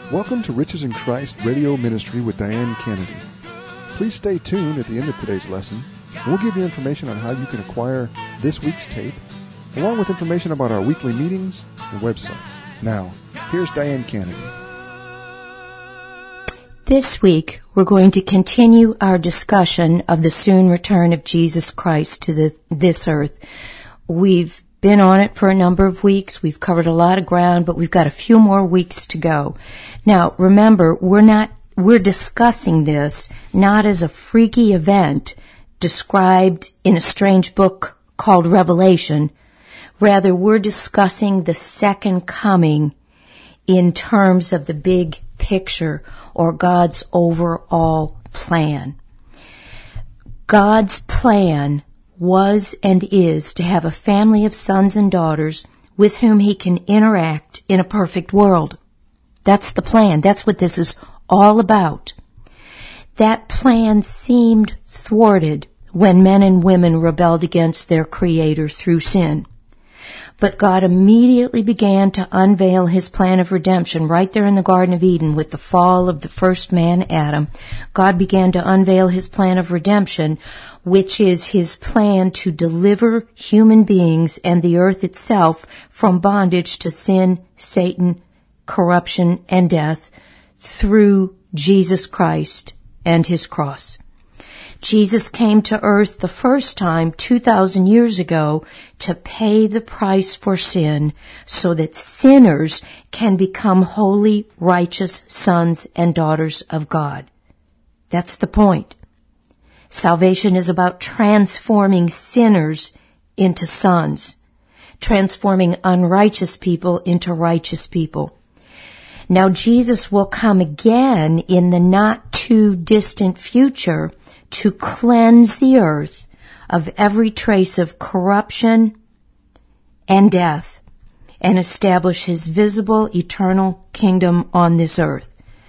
Welcome to Riches in Christ Radio Ministry with Diane Kennedy. Please stay tuned at the end of today's lesson. We'll give you information on how you can acquire this week's tape, along with information about our weekly meetings and website. Now, here's Diane Kennedy. This week, we're going to continue our discussion of the soon return of Jesus Christ to this earth. We've been on it for a number of weeks. We've covered a lot of ground, but we've got a few more weeks to go. Now, remember, we're discussing this not as a freaky event described in a strange book called Revelation. Rather, we're discussing the second coming in terms of the big picture or God's overall plan. God's plan was and is to have a family of sons and daughters with whom he can interact in a perfect world. That's the plan. That's what this is all about. That plan seemed thwarted when men and women rebelled against their Creator through sin. But God immediately began to unveil his plan of redemption right there in the Garden of Eden with the fall of the first man, Adam. God began to unveil his plan of redemption, which is his plan to deliver human beings and the earth itself from bondage to sin, Satan, corruption, and death through Jesus Christ and his cross. Jesus came to earth the first time 2,000 years ago to pay the price for sin so that sinners can become holy, righteous sons and daughters of God. That's the point. Salvation is about transforming sinners into sons, transforming unrighteous people into righteous people. Now, Jesus will come again in the not too distant future to cleanse the earth of every trace of corruption and death and establish his visible, eternal kingdom on this earth.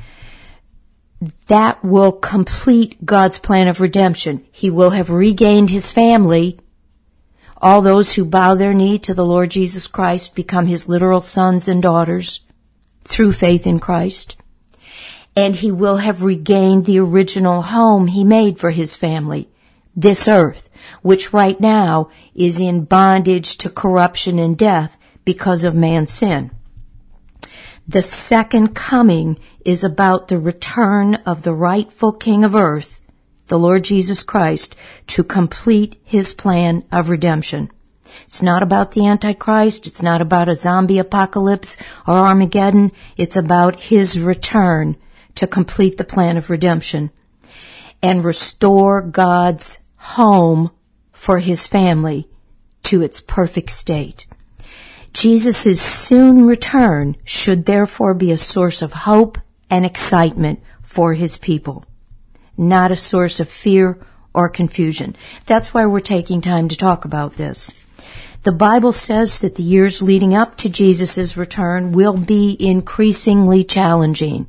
That will complete God's plan of redemption. He will have regained his family. All those who bow their knee to the Lord Jesus Christ become his literal sons and daughters through faith in Christ. And he will have regained the original home he made for his family, this earth, which right now is in bondage to corruption and death because of man's sin. The second coming is about the return of the rightful King of earth, the Lord Jesus Christ, to complete his plan of redemption. It's not about the Antichrist. It's not about a zombie apocalypse or Armageddon. It's about his return to complete the plan of redemption and restore God's home for his family to its perfect state. Jesus' soon return should therefore be a source of hope and excitement for his people, not a source of fear or confusion. That's why we're taking time to talk about this. The Bible says that the years leading up to Jesus' return will be increasingly challenging.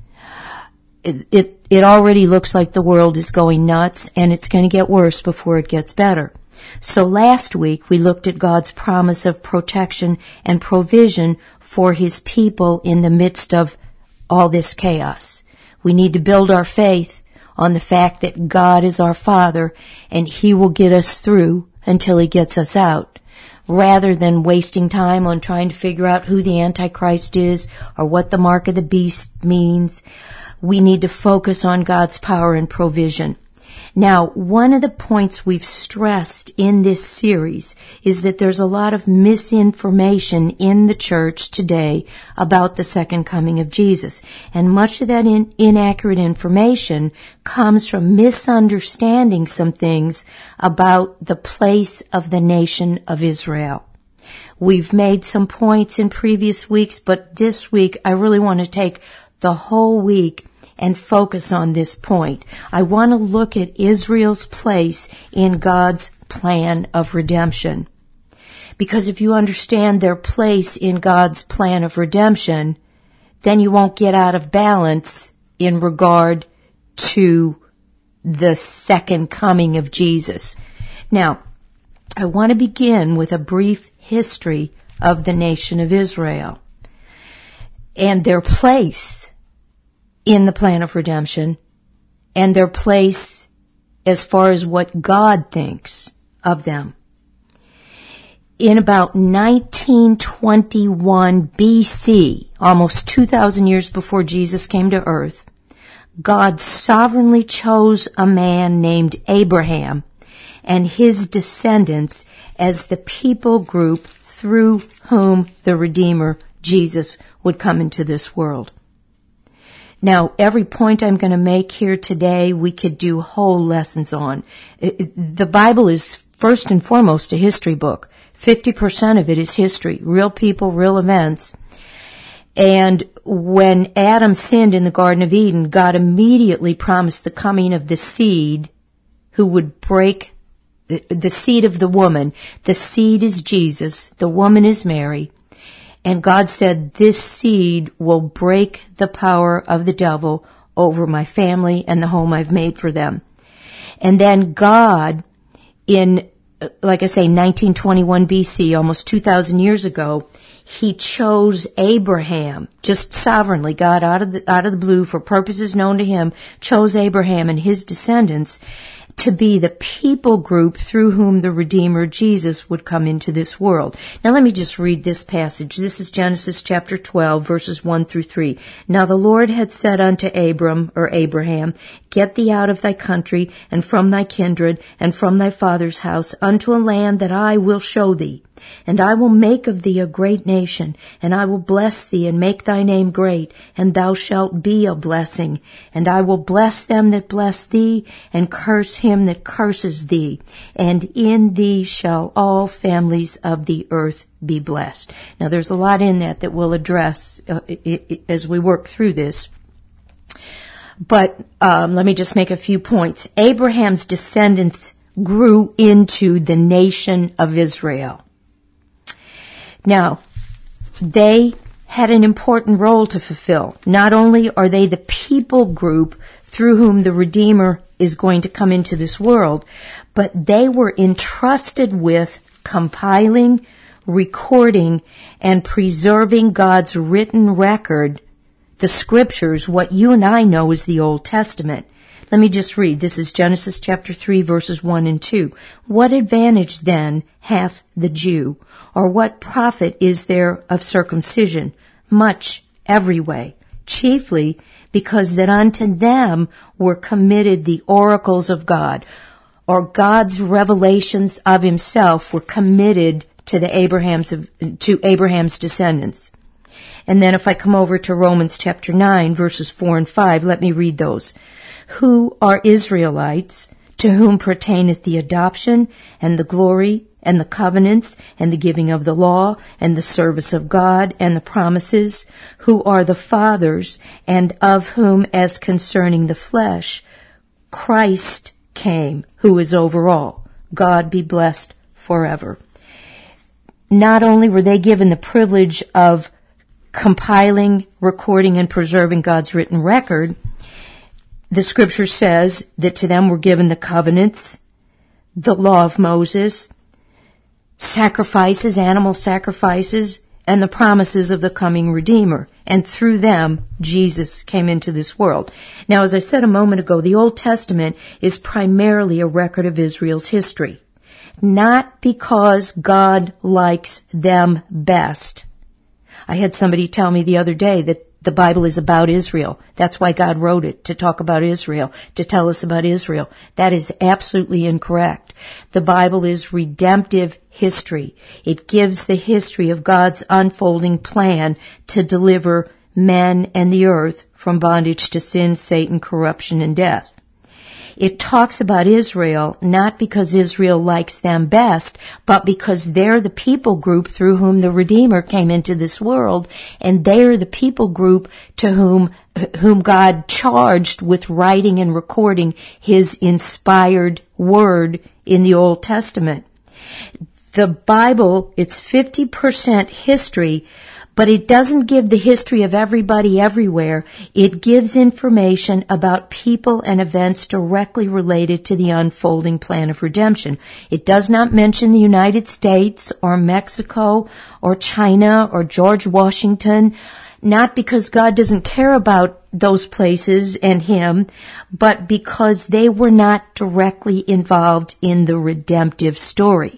It already looks like the world is going nuts, and it's going to get worse before it gets better. So last week we looked at God's promise of protection and provision for his people in the midst of all this chaos. We need to build our faith on the fact that God is our Father and he will get us through until he gets us out, rather than wasting time on trying to figure out who the Antichrist is or what the mark of the beast means. We need to focus on God's power and provision. Now, one of the points we've stressed in this series is that there's a lot of misinformation in the church today about the second coming of Jesus. And much of that inaccurate information comes from misunderstanding some things about the place of the nation of Israel. We've made some points in previous weeks, but this week I really want to take the whole week and focus on this point. I want to look at Israel's place in God's plan of redemption. Because if you understand their place in God's plan of redemption, then you won't get out of balance in regard to the second coming of Jesus. Now, I want to begin with a brief history of the nation of Israel and their place in the plan of redemption and their place as far as what God thinks of them. In about 1921 BC, almost 2,000 years before Jesus came to earth, God sovereignly chose a man named Abraham and his descendants as the people group through whom the Redeemer, Jesus, would come into this world. Now, every point I'm going to make here today, we could do whole lessons on. The Bible is first and foremost a history book. 50% of it is history, real people, real events. And when Adam sinned in the Garden of Eden, God immediately promised the coming of the seed who would break the seed of the woman. The seed is Jesus. The woman is Mary. And God said, this seed will break the power of the devil over my family and the home I've made for them. And then God, in, like I say, 1921 BC, almost 2,000 years ago, he chose Abraham, just sovereignly, God out of the blue, for purposes known to him, chose Abraham and his descendants to be the people group through whom the Redeemer, Jesus, would come into this world. Now let me just read this passage. This is Genesis chapter 12, verses 1 through 3. Now the Lord had said unto Abraham, Get thee out of thy country, and from thy kindred, and from thy father's house, unto a land that I will show thee. And I will make of thee a great nation, and I will bless thee and make thy name great, and thou shalt be a blessing. And I will bless them that bless thee, and curse him that curses thee. And in thee shall all families of the earth be blessed. Now there's a lot in that we'll address as we work through this. But let me just make a few points. Abraham's descendants grew into the nation of Israel. Now, they had an important role to fulfill. Not only are they the people group through whom the Redeemer is going to come into this world, but they were entrusted with compiling, recording, and preserving God's written record, the scriptures, what you and I know as the Old Testament. Let me just read. This is Genesis chapter 3, verses 1 and 2. What advantage then hath the Jew? Or what profit is there of circumcision? Much every way, chiefly because that unto them were committed the oracles of God, or God's revelations of himself were committed to Abraham's descendants. And then if I come over to Romans chapter 9, verses 4 and 5, let me read those. Who are Israelites, to whom pertaineth the adoption, and the glory, and the covenants, and the giving of the law, and the service of God, and the promises, who are the fathers, and of whom, as concerning the flesh, Christ came, who is over all. God be blessed forever. Not only were they given the privilege of compiling, recording, and preserving God's written record, the scripture says that to them were given the covenants, the law of Moses, sacrifices, animal sacrifices, and the promises of the coming Redeemer. And through them, Jesus came into this world. Now, as I said a moment ago, the Old Testament is primarily a record of Israel's history. Not because God likes them best. I had somebody tell me the other day that the Bible is about Israel. That's why God wrote it, to talk about Israel, to tell us about Israel. That is absolutely incorrect. The Bible is redemptive history. It gives the history of God's unfolding plan to deliver men and the earth from bondage to sin, Satan, corruption, and death. It talks about Israel not because Israel likes them best, but because they're the people group through whom the Redeemer came into this world, and they're the people group to whom God charged with writing and recording his inspired word in the Old Testament. The Bible, it's 50% history, but it doesn't give the history of everybody everywhere. It gives information about people and events directly related to the unfolding plan of redemption. It does not mention the United States or Mexico or China or George Washington, not because God doesn't care about those places and him, but because they were not directly involved in the redemptive story.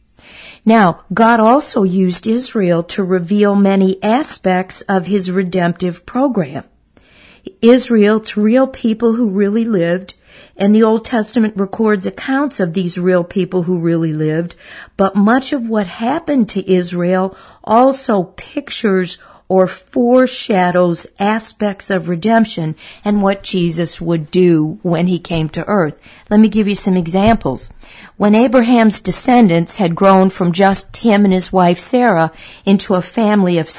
Now, God also used Israel to reveal many aspects of his redemptive program. Israel, it's real people who really lived, and the Old Testament records accounts of these real people who really lived, but much of what happened to Israel also pictures or foreshadows aspects of redemption and what Jesus would do when he came to earth. Let me give you some examples. When Abraham's descendants had grown from just him and his wife Sarah into a family of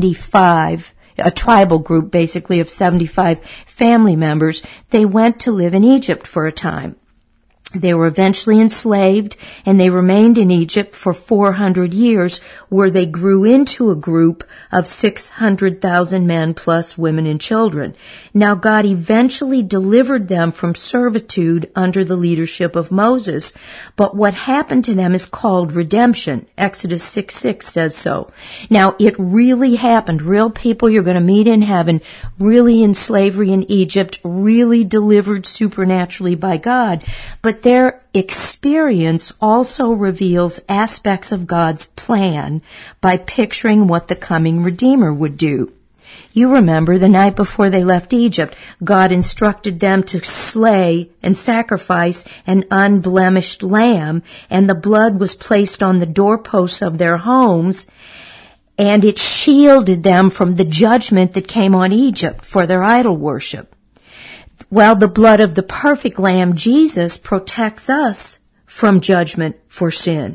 75, a tribal group basically of 75 family members, they went to live in Egypt for a time. They were eventually enslaved, and they remained in Egypt for 400 years, where they grew into a group of 600,000 men plus women and children. Now God eventually delivered them from servitude under the leadership of Moses, but what happened to them is called redemption. Exodus 6:6 says so. Now it really happened. Real people you're going to meet in heaven, really in slavery in Egypt, really delivered supernaturally by God, but their experience also reveals aspects of God's plan by picturing what the coming Redeemer would do. You remember the night before they left Egypt, God instructed them to slay and sacrifice an unblemished lamb, and the blood was placed on the doorposts of their homes, and it shielded them from the judgment that came on Egypt for their idol worship. Well, the blood of the perfect Lamb, Jesus, protects us from judgment for sin.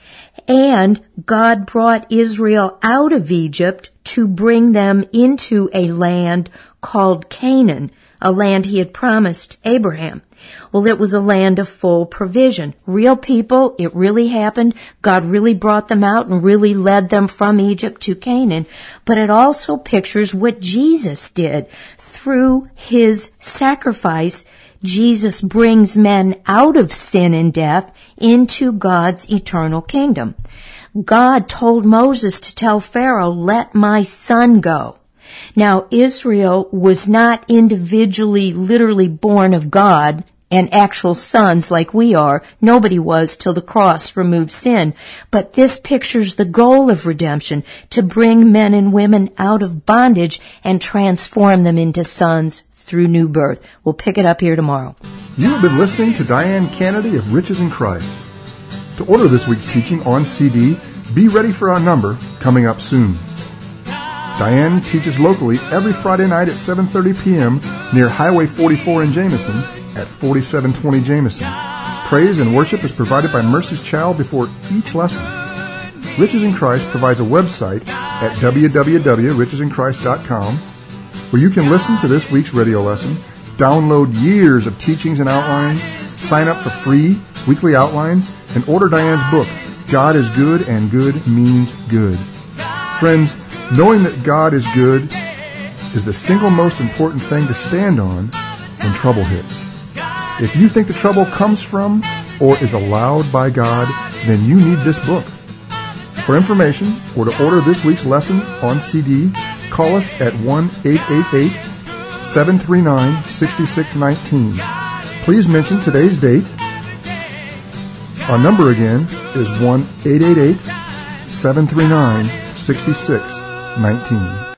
And God brought Israel out of Egypt to bring them into a land called Canaan, a land he had promised Abraham. Well, it was a land of full provision. Real people, it really happened. God really brought them out and really led them from Egypt to Canaan. But it also pictures what Jesus did. Through his sacrifice, Jesus brings men out of sin and death into God's eternal kingdom. God told Moses to tell Pharaoh, "Let my son go." Now, Israel was not individually, literally born of God and actual sons like we are. Nobody was till the cross removed sin. But this pictures the goal of redemption, to bring men and women out of bondage and transform them into sons through new birth. We'll pick it up here tomorrow. You have been listening to Diane Kennedy of Riches in Christ. To order this week's teaching on CD, be ready for our number coming up soon. Diane teaches locally every Friday night at 7:30 p.m. near Highway 44 in Jameson at 4720 Jameson. Praise and worship is provided by Mercy's Child before each lesson. Riches in Christ provides a website at www.richesinChrist.com where you can listen to this week's radio lesson, download years of teachings and outlines, sign up for free weekly outlines, and order Diane's book, God is Good and Good Means Good. Friends, knowing that God is good is the single most important thing to stand on when trouble hits. If you think the trouble comes from or is allowed by God, then you need this book. For information or to order this week's lesson on CD, call us at 1-888-739-6619. Please mention today's date. Our number again is 1-888-739-6619.